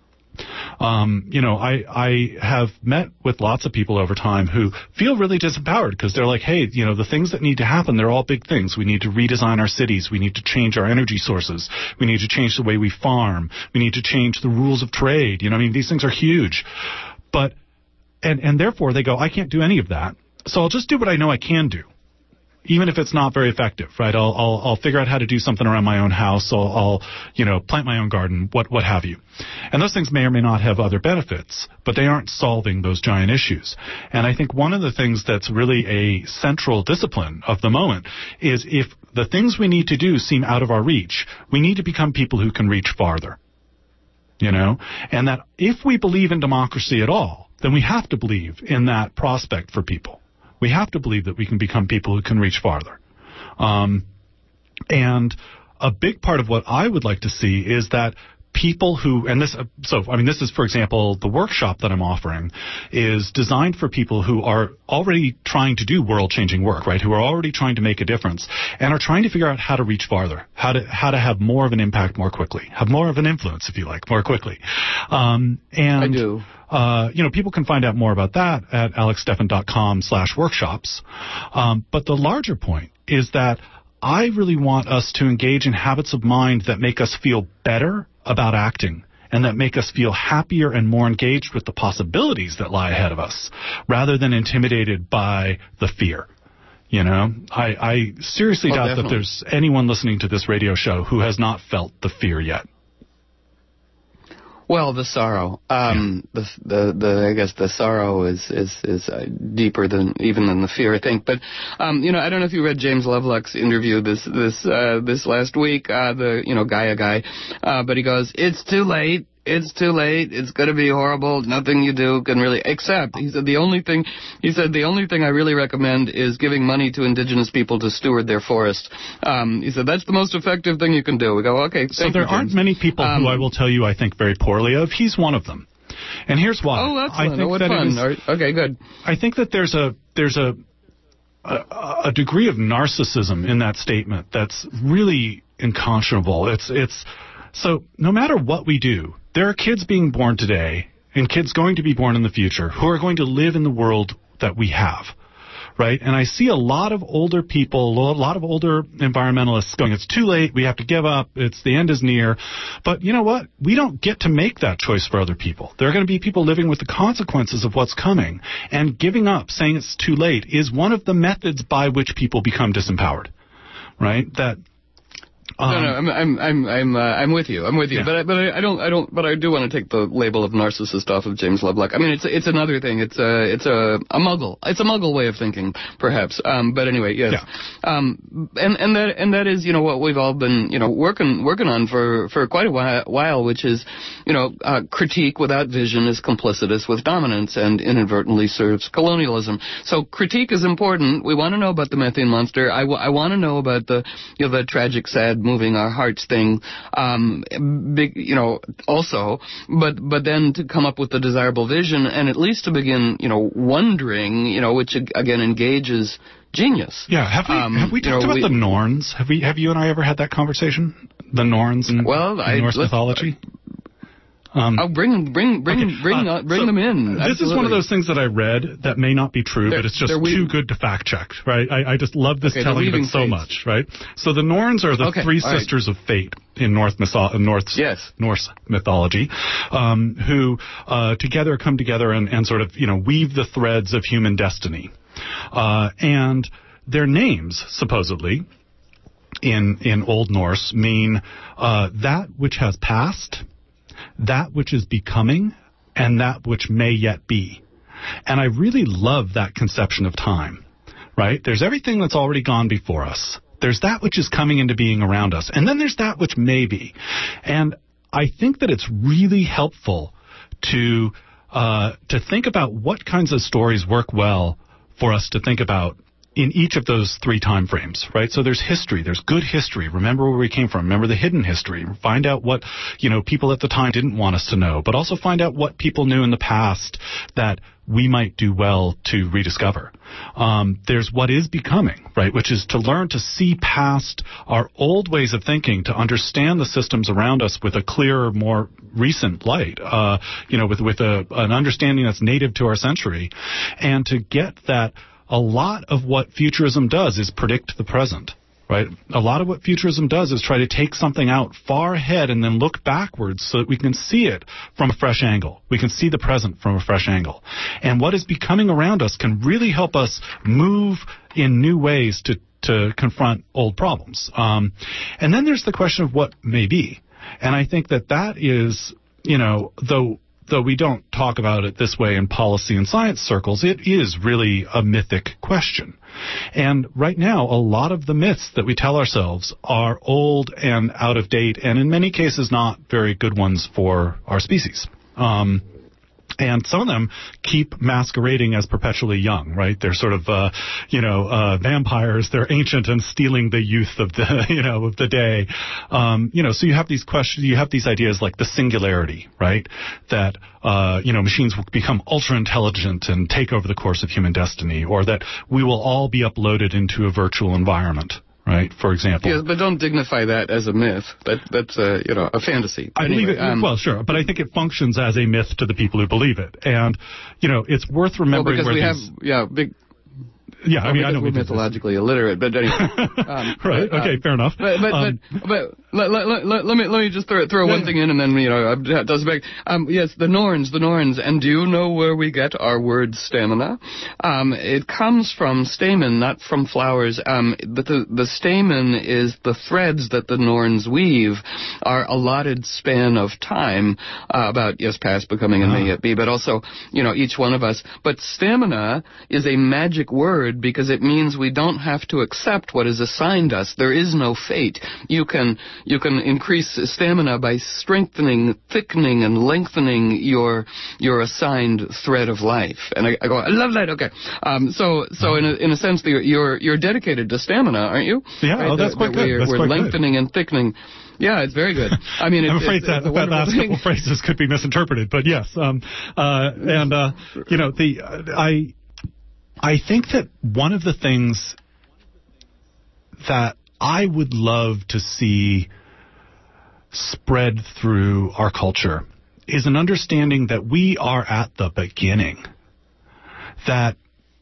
I have met with lots of people over time who feel really disempowered because they're like, hey, the things that need to happen, they're all big things. We need to redesign our cities. We need to change our energy sources. We need to change the way we farm. We need to change the rules of trade. These things are huge. But and therefore they go, I can't do any of that, so I'll just do what I know I can do, even if it's not very effective, right? I'll figure out how to do something around my own house. I'll plant my own garden, what have you. And those things may or may not have other benefits, but they aren't solving those giant issues. And I think one of the things that's really a central discipline of the moment is if the things we need to do seem out of our reach, we need to become people who can reach farther. And that if we believe in democracy at all, then we have to believe in that prospect for people. We have to believe that we can become people who can reach farther. And a big part of what I would like to see is that people who, and this is, for example, the workshop that I'm offering is designed for people who are already trying to do world-changing work, right? Who are already trying to make a difference and are trying to figure out how to reach farther, how to have more of an impact more quickly, have more of an influence, if you like, more quickly. And I do. People can find out more about that at alexsteffen.com/workshops. But the larger point is that I really want us to engage in habits of mind that make us feel better about acting and that make us feel happier and more engaged with the possibilities that lie ahead of us rather than intimidated by the fear. I seriously doubt definitely. that there's anyone listening to this radio show who has not felt the fear yet. Well, the sorrow. I guess the sorrow is deeper than the fear, I think. But I don't know if you read James Lovelock's interview this last week. Gaia guy. But he goes, it's too late. It's too late. It's going to be horrible. Nothing you do can really, except, he said, the only thing I really recommend is giving money to indigenous people to steward their forest. He said, that's the most effective thing you can do. We go, okay, so there aren't many people who I will tell you I think very poorly of. He's one of them. And here's why. Oh, that's fun. I think that fun. Okay, good. I think that there's a degree of narcissism in that statement that's really unconscionable. So no matter what we do, there are kids being born today and kids going to be born in the future who are going to live in the world that we have, right? And I see a lot of older people, a lot of older environmentalists going, it's too late, we have to give up, the end is near. But you know what? We don't get to make that choice for other people. There are going to be people living with the consequences of what's coming. And giving up, saying it's too late, is one of the methods by which people become disempowered, right? I'm with you. Yeah. But I do want to take the label of narcissist off of James Lovelock. I mean, it's another thing. It's a muggle. It's a muggle way of thinking, perhaps. But anyway, yes. Yeah. And that is, what we've all been, working on for quite a while, which is, critique without vision is complicitous with dominance and inadvertently serves colonialism. So critique is important. We want to know about the methane monster. I want to know about the tragic, sad, moving our hearts thing, also, but then to come up with the desirable vision and at least to begin, wondering, which again engages genius. Yeah, have we talked about the Norns? Have you and I ever had that conversation? The Norns in Norse mythology? Bring them in. This is one of those things that I read that may not be true, but it's just too good to fact check, right? I just love this telling of it so much, right? So the Norns are the three sisters of fate in Norse mythology, who together come together and sort of, weave the threads of human destiny. And their names, supposedly, in Old Norse mean that which has passed, that which is becoming, and that which may yet be. And I really love that conception of time, right? There's everything that's already gone before us. There's that which is coming into being around us. And then there's that which may be. And I think that it's really helpful to think about what kinds of stories work well for us to think about in each of those three time frames, right? So there's history, there's good history. Remember where we came from. Remember the hidden history. Find out what, people at the time didn't want us to know, but also find out what people knew in the past that we might do well to rediscover. There's what is becoming, right? Which is to learn to see past our old ways of thinking, to understand the systems around us with a clearer, more recent light, with an understanding that's native to our century, and to get that a lot of what futurism does is predict the present. right? A lot of what futurism does is try to take something out far ahead and then look backwards so that we can see it from a fresh angle. We can see the present from a fresh angle. And what is becoming around us can really help us move in new ways to confront old problems. And then there's the question of what may be. And I think that is, though we don't talk about it this way in policy and science circles, it is really a mythic question. And right now, a lot of the myths that we tell ourselves are old and out of date, and in many cases not very good ones for our species. And some of them keep masquerading as perpetually young, right? They're sort of, vampires. They're ancient and stealing the youth of the, of the day. So you have these questions, you have these ideas like the singularity, right? That, machines will become ultra intelligent and take over the course of human destiny, or that we will all be uploaded into a virtual environment. Right, for example. Yes, but don't dignify that as a myth. That's a fantasy. I believe it. Well, sure, but I think it functions as a myth to the people who believe it, and it's worth remembering. Well, because I mean, I don't we're mean mythologically illiterate, but anyway. Right. Okay. Fair enough. But let me just throw one thing in, and then does back. Yes, the Norns, and do you know where we get our word stamina? It comes from stamen, not from flowers. The stamen is the threads that the Norns weave, our allotted span of time about past, becoming, and may yet be, but also each one of us. But stamina is a magic word, because it means we don't have to accept what is assigned us. There is no fate. You can increase stamina by strengthening, thickening, and lengthening your assigned thread of life. And I go, I love that. Okay. So in a sense, you're dedicated to stamina, aren't you? Yeah. Right? That's quite good. We're lengthening good. And thickening. Yeah, it's very good. I mean, I'm afraid that last couple phrases could be misinterpreted, but yes. I think that one of the things that I would love to see spread through our culture is an understanding that we are at the beginning. That,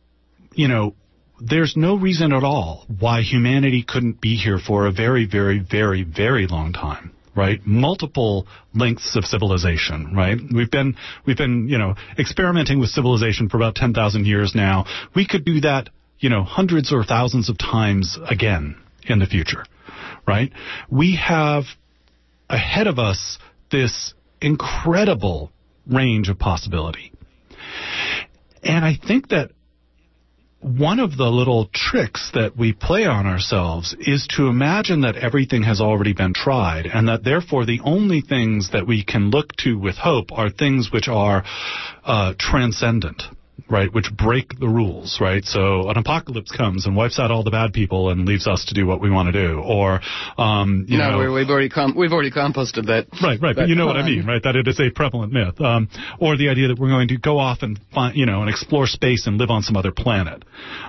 there's no reason at all why humanity couldn't be here for a very, very, very, very long time. Right? Multiple lengths of civilization, right? We've been, experimenting with civilization for about 10,000 years now. We could do that, hundreds or thousands of times again in the future, right? We have ahead of us this incredible range of possibility. And I think that one of the little tricks that we play on ourselves is to imagine that everything has already been tried, and that therefore the only things that we can look to with hope are things which are transcendent, right, which break the rules, right? So an apocalypse comes and wipes out all the bad people and leaves us to do what we want to do, or we've already composted that. Right, but you know what I mean, right? That it is a prevalent myth, or the idea that we're going to go off and find, and explore space and live on some other planet.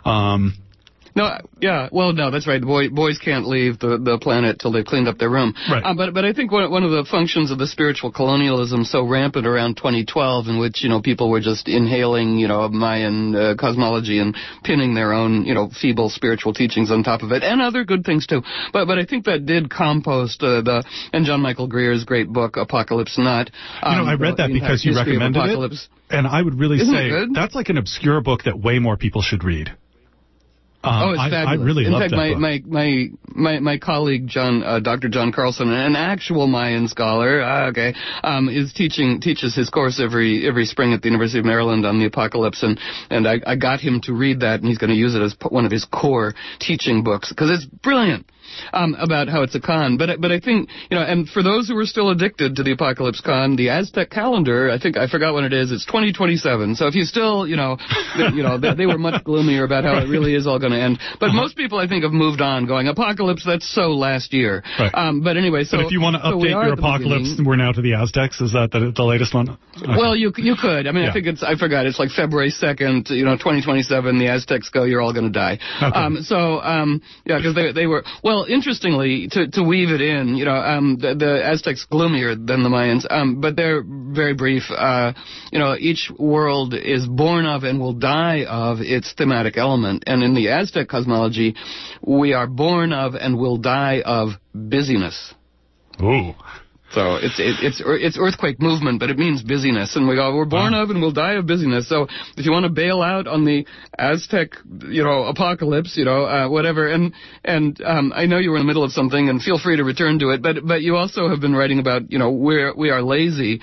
No, that's right. Boys can't leave the planet till they've cleaned up their room. Right. But I think one of the functions of the spiritual colonialism so rampant around 2012, in which people were just inhaling Mayan cosmology and pinning their own feeble spiritual teachings on top of it, and other good things too. But I think that did compost and John Michael Greer's great book Apocalypse Not. I read that because you recommended it, and I would really say that's like an obscure book that way more people should read. It's fabulous. I really love that book. My colleague Dr. John Carlson, an actual Mayan scholar, teaches his course every spring at the University of Maryland on the apocalypse, and I got him to read that, and he's going to use it as one of his core teaching books because it's brilliant. About how it's a con, but I think and for those who are still addicted to the apocalypse con, the Aztec calendar, I forgot when it is. It's 2027. So if you still, they were much gloomier about how it really is all going to end. But most people, I think, have moved on, going apocalypse. That's so last year. Right. But anyway, so if you want to update your apocalypse, we're now to the Aztecs. Is that the latest one? Okay. Well, you could. I mean, yeah. I forgot. It's like February 2nd. 2027. The Aztecs go. You're all going to die. Okay. Because they were. Well, Well, interestingly, to weave it in, the Aztecs gloomier than the Mayans, but they're very brief. Each world is born of and will die of its thematic element. And in the Aztec cosmology, we are born of and will die of busyness. Ooh. So it's earthquake movement, but it means busyness, and we're born of and we'll die of busyness. So if you want to bail out on the Aztec, apocalypse, whatever, and I know you were in the middle of something, and feel free to return to it, but you also have been writing about, we are lazy,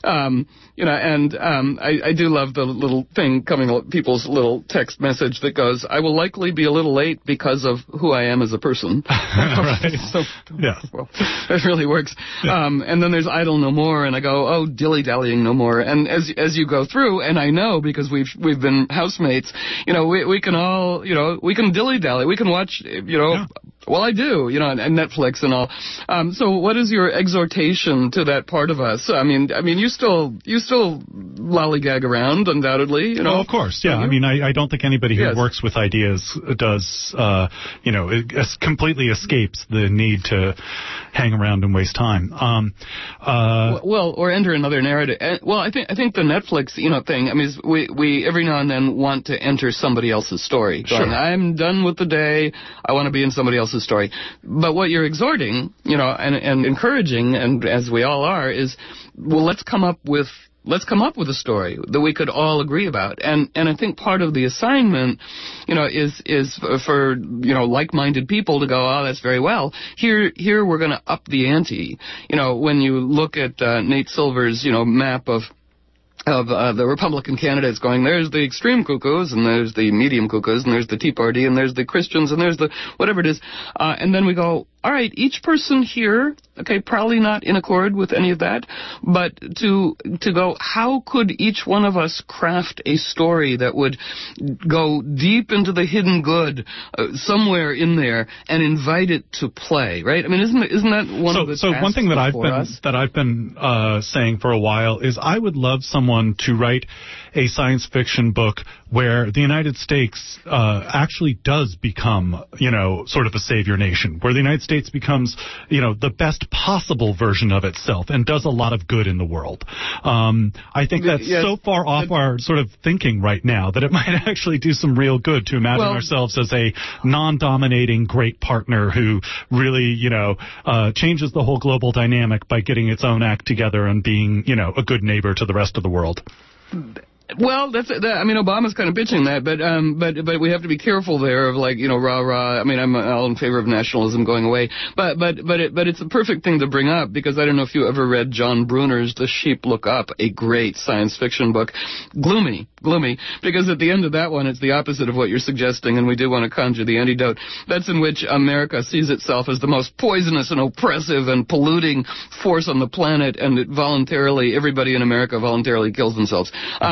I do love the little thing coming, people's little text message that goes, I will likely be a little late because of who I am as a person. Right. So, yeah. Well, that really works. Yeah. And then there's idle no more, and I go, oh, dilly-dallying no more. And as you go through, and I know because we've been housemates, we can all, we can dilly-dally. We can watch, Yeah. Well, I do, and Netflix and all. So what is your exhortation to that part of us? I mean, you still lollygag around, undoubtedly, Oh, of course, yeah. I mean, I don't think anybody who works with ideas does, completely escapes the need to hang around and waste time. Or enter another narrative. Well, I think the Netflix, thing. I mean, we every now and then want to enter somebody else's story. Going, sure. I'm done with the day. I want to be in somebody else's story. But what you're exhorting, and encouraging, and as we all are, is, well, let's come up with a story that we could all agree about. And I think part of the assignment, is for, like-minded people to go, oh, that's very well. Here we're going to up the ante. When you look at Nate Silver's, map of the Republican candidates going, there's the extreme cuckoos, and there's the medium cuckoos, and there's the Tea Party, and there's the Christians, and there's the whatever it is. And then we go, all right, each person here, okay, probably not in accord with any of that, but to go, how could each one of us craft a story that would go deep into the hidden good somewhere in there and invite it to play, right? I mean, isn't that one of the So one thing that I've been saying for a while is I would love someone to write a science fiction book where the United States actually does become, sort of a savior nation, where the United States becomes, the best possible version of itself and does a lot of good in the world. I think that's so far off our sort of thinking right now that it might actually do some real good to imagine ourselves as a non-dominating great partner who really, changes the whole global dynamic by getting its own act together and being, a good neighbor to the rest of the world. Well, Obama's kind of pitching that, but we have to be careful there of rah-rah. I mean, I'm all in favor of nationalism going away, but it's a perfect thing to bring up because I don't know if you ever read John Bruner's The Sheep Look Up, a great science fiction book. Gloomy, because at the end of that one, it's the opposite of what you're suggesting, and we do want to conjure the antidote. That's in which America sees itself as the most poisonous and oppressive and polluting force on the planet, and everybody in America voluntarily kills themselves.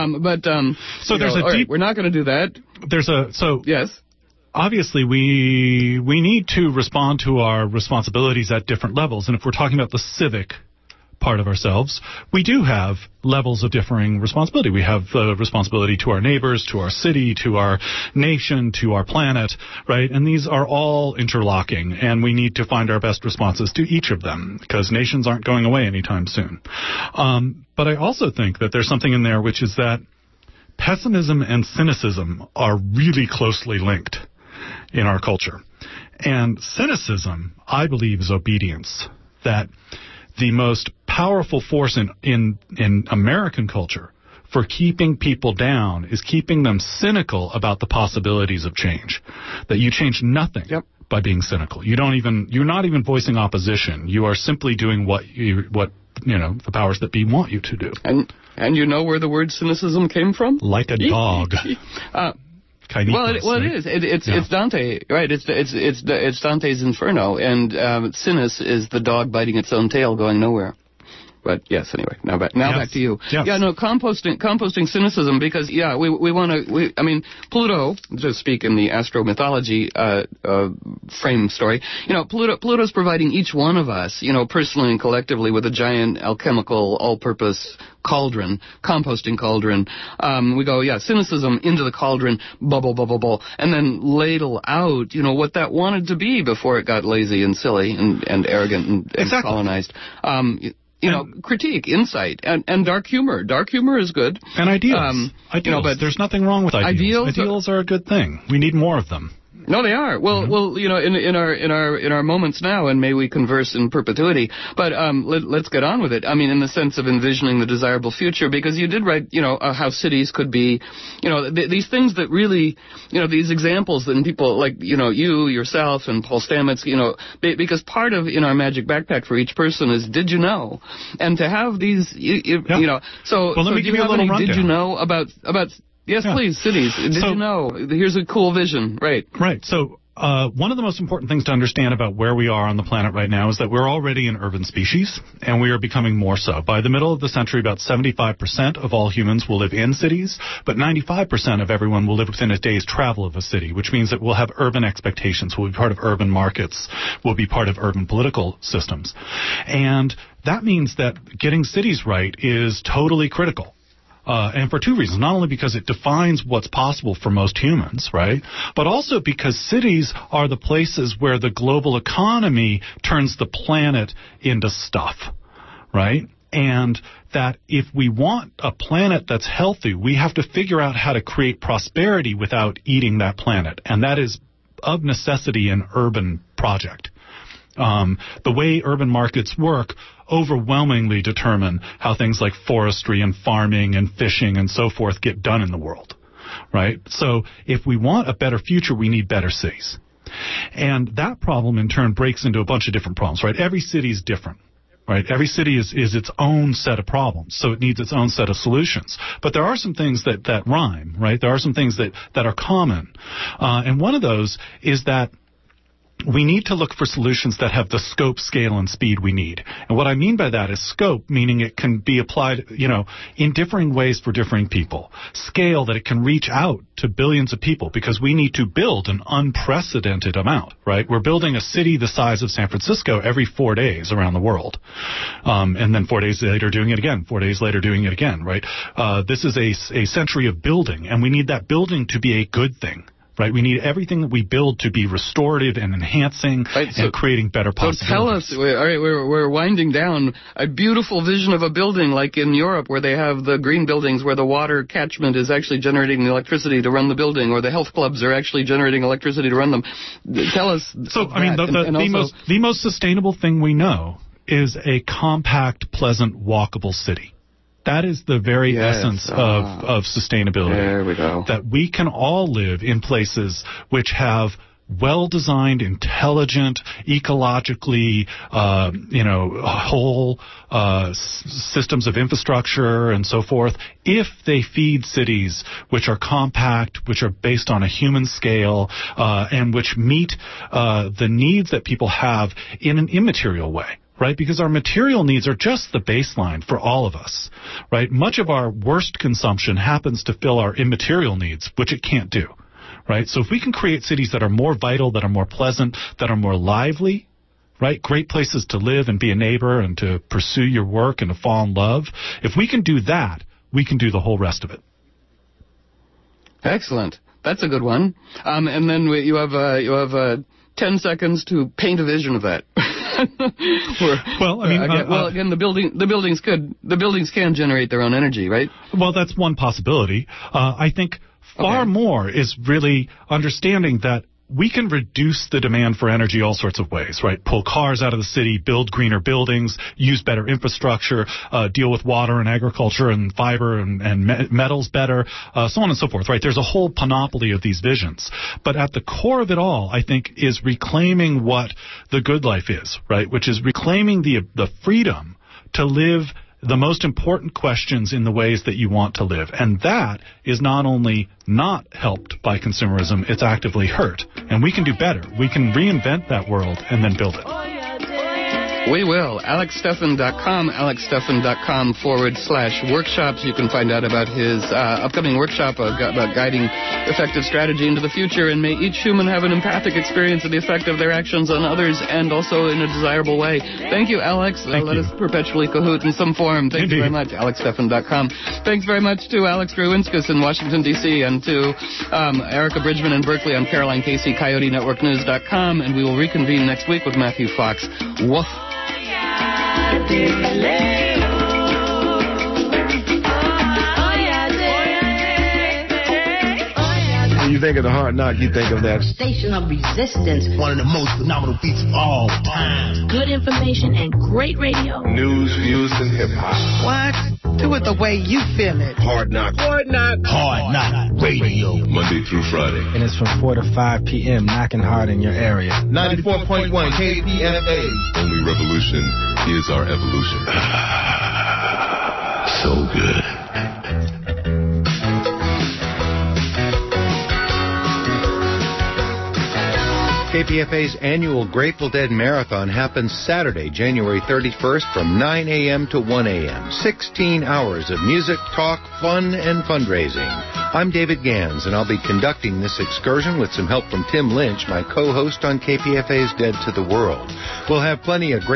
So there's we're not going to do that. Yes. Obviously, we need to respond to our responsibilities at different levels, and if we're talking about the civic part of ourselves, we do have levels of differing responsibility. We have the responsibility to our neighbors, to our city, to our nation, to our planet, right? And these are all interlocking, and we need to find our best responses to each of them, because nations aren't going away anytime soon. But I also think that there's something in there which is that pessimism and cynicism are really closely linked in our culture. And cynicism, I believe, is obedience. That the most powerful force in American culture for keeping people down is keeping them cynical about the possibilities of change. That you change nothing by being cynical. You're not even voicing opposition. You are simply doing what the powers that be want you to do. And you know where the word cynicism came from? Like a dog. It is. It's Dante, right? It's Dante's Inferno, and Sinis is the dog biting its own tail, going nowhere. But yes, anyway, now back to you. Yes. Yeah, no, composting cynicism, because we want to. I mean, Pluto, to speak in the astro mythology frame story. Pluto's providing each one of us, personally and collectively, with a giant alchemical, all-purpose cauldron, composting cauldron. We go, cynicism into the cauldron, bubble, and then ladle out, what that wanted to be before it got lazy and silly and arrogant and colonized. Critique, insight, and dark humor. Dark humor is good. And ideals. But there's nothing wrong with ideals. Ideals are a good thing. We need more of them. No, they are. Well, in our moments now, and may we converse in perpetuity. But let's get on with it. I mean, in the sense of envisioning the desirable future, because you did write, how cities could be, these things that really, these examples that people like, you yourself and Paul Stamets, because part of in our magic backpack for each person is did you know, and to have these, So let me give you a little rundown. Did you know about Yes, please, cities. Did you know? Here's a cool vision. Right. Right. So one of the most important things to understand about where we are on the planet right now is that we're already an urban species, and we are becoming more so. By the middle of the century, about 75% of all humans will live in cities, but 95% of everyone will live within a day's travel of a city, which means that we'll have urban expectations, we'll be part of urban markets, we'll be part of urban political systems. And that means that getting cities right is totally critical. And for two reasons. Not only because it defines what's possible for most humans, right? But also because cities are the places where the global economy turns the planet into stuff, right? And that if we want a planet that's healthy, we have to figure out how to create prosperity without eating that planet. And that is of necessity an urban project. The way urban markets work overwhelmingly determine how things like forestry and farming and fishing and so forth get done in the world, right? So if we want a better future, we need better cities. And that problem, in turn, breaks into a bunch of different problems, right? Every city is different. Right? Every city is its own set of problems, so it needs its own set of solutions. But there are some things that rhyme, right? There are some things that are common. And one of those is that we need to look for solutions that have the scope, scale, and speed we need. And what I mean by that is scope, meaning it can be applied, in differing ways for differing people. Scale, that it can reach out to billions of people, because we need to build an unprecedented amount, right? We're building a city the size of San Francisco every 4 days around the world. And then 4 days later doing it again, 4 days later doing it again, right? This is a century of building, and we need that building to be a good thing. Right, we need everything that we build to be restorative and enhancing and creating better possibilities. So tell us, we're winding down a beautiful vision of a building like in Europe, where they have the green buildings where the water catchment is actually generating the electricity to run the building, or the health clubs are actually generating electricity to run them. Tell us. So, the most sustainable thing we know is a compact, pleasant, walkable city. That is the very essence of sustainability. There we go. That we can all live in places which have well-designed, intelligent, ecologically, whole systems of infrastructure and so forth, if they feed cities which are compact, which are based on a human scale, and which meet the needs that people have in an immaterial way. Right? Because our material needs are just the baseline for all of us, right? Much of our worst consumption happens to fill our immaterial needs, which it can't do, right? So if we can create cities that are more vital, that are more pleasant, that are more lively, right? Great places to live and be a neighbor and to pursue your work and to fall in love. If we can do that, we can do the whole rest of it. Excellent. That's a good one. And then you have 10 seconds to paint a vision of that. Again, the buildings can generate their own energy, right? Well, that's one possibility. I think far more is really understanding that we can reduce the demand for energy all sorts of ways, right? Pull cars out of the city, build greener buildings, use better infrastructure, deal with water and agriculture and fiber and metals better, so on and so forth, right? There's a whole panoply of these visions. But at the core of it all, I think, is reclaiming what the good life is, right? Which is reclaiming the freedom to live the most important questions in the ways that you want to live. And that is not only not helped by consumerism, it's actively hurt. And we can do better. We can reinvent that world and then build it. We will. AlexSteffen.com, AlexSteffen.com/workshops. You can find out about his upcoming workshop about guiding effective strategy into the future. And may each human have an empathic experience of the effect of their actions on others and also in a desirable way. Thank you, Alex. Let us perpetually cahoot in some form. Thank you very much, AlexSteffen.com. Thanks very much to Alex Gruinskas in Washington, D.C., and to Erica Bridgman in Berkeley. I'm Caroline Casey, CoyoteNetworkNews.com, and we will reconvene next week with Matthew Fox. Woof. When you think of the Hard Knock, you think of that Station of Resistance. One of the most phenomenal beats of all time. Good information and great radio. news, views, and hip-hop. What? Do it the way you feel it. Hard Knock. Hard Knock Radio. Monday through Friday. And it's from 4 to 5 p.m. knocking hard in your area. 94.1 KPFA. Only revolution is our evolution. So good. KPFA's annual Grateful Dead Marathon happens Saturday, January 31st from 9 a.m. to 1 a.m. 16 hours of music, talk, fun, and fundraising. I'm David Gans, and I'll be conducting this excursion with some help from Tim Lynch, my co-host on KPFA's Dead to the World. We'll have plenty of great